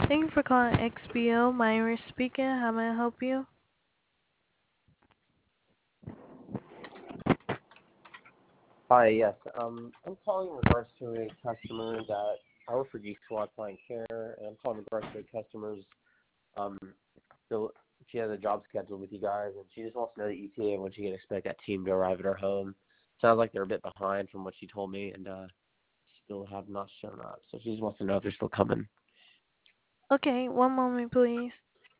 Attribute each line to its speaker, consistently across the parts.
Speaker 1: Thank you for calling XBO. Myra speaking. How may I help you?
Speaker 2: Hi, yes. I'm calling in regards to a customer that I work for Geek Squad Client Care, and I'm calling in regards to a customer's, um, so she has a job scheduled with you guys, and she just wants to know the ETA and when she can expect that team to arrive at her home. Sounds like they're a bit behind from what she told me, and still have not shown up. So she just wants to know if they're still coming.
Speaker 1: Okay, one moment, please.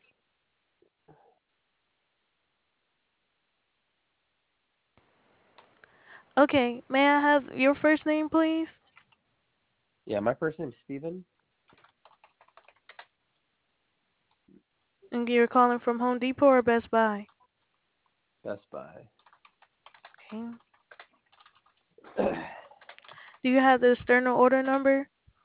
Speaker 1: Okay, may I have your first name, please?
Speaker 2: Yeah, my first name's Steven.
Speaker 1: And you're calling from Home Depot or Best Buy?
Speaker 2: Best Buy.
Speaker 1: Okay. Do you have the external order number?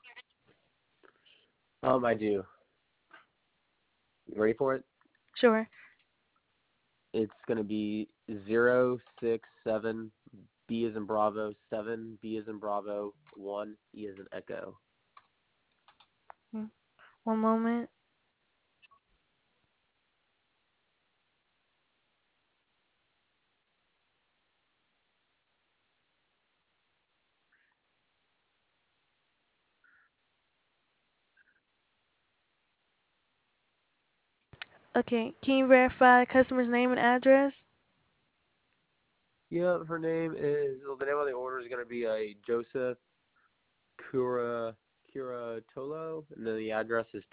Speaker 2: I do. You ready for it?
Speaker 1: Sure.
Speaker 2: It's going to be 067 B as in Bravo, 7 B as in Bravo, 1 E as in Echo.
Speaker 1: Mm, one moment. Okay, can you verify customer's name and address?
Speaker 2: Yeah, her name is, well, the name of the order is going to be Joseph Curatolo, and then the address is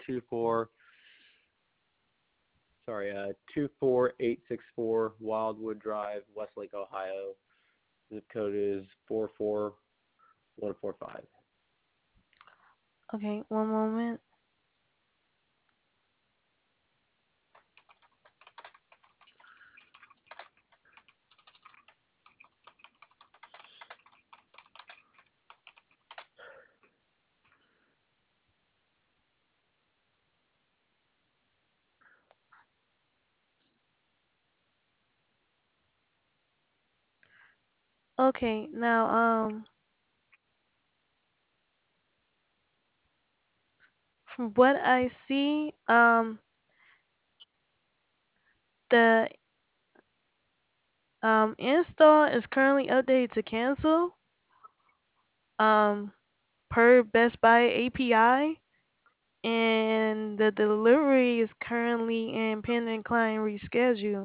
Speaker 2: 24864 Wildwood Drive, Westlake, Ohio. Zip code is 44145.
Speaker 1: Okay, one moment. Okay, now, from what I see, the install is currently updated to cancel. Um, per Best Buy API, and the delivery is currently in pending client reschedule.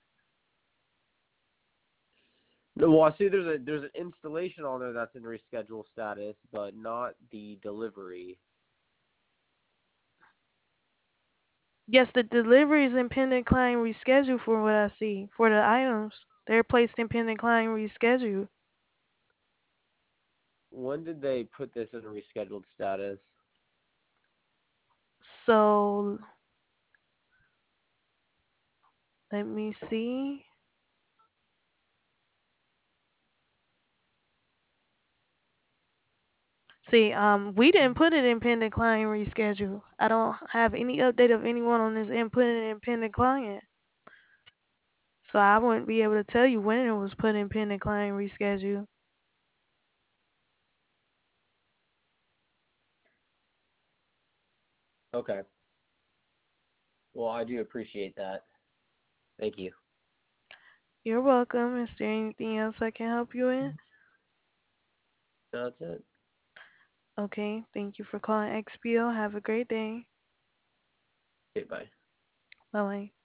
Speaker 2: No, well, I see there's an installation on there that's in reschedule status, but not the delivery.
Speaker 1: Yes, the delivery is in pending client reschedule for what I see for the items. They're placed in pending client reschedule.
Speaker 2: When did they put this in rescheduled status?
Speaker 1: So let me see. See, we didn't put it in pending client reschedule. I don't have any update of anyone on this end putting it in pending client. So I wouldn't be able to tell you when it was put in pending client reschedule.
Speaker 2: Okay. Well, I do appreciate that. Thank you.
Speaker 1: You're welcome. Is there anything else I can help you in?
Speaker 2: That's it.
Speaker 1: Okay, thank you for calling XPO. Have a great day.
Speaker 2: Okay, bye.
Speaker 1: Bye bye.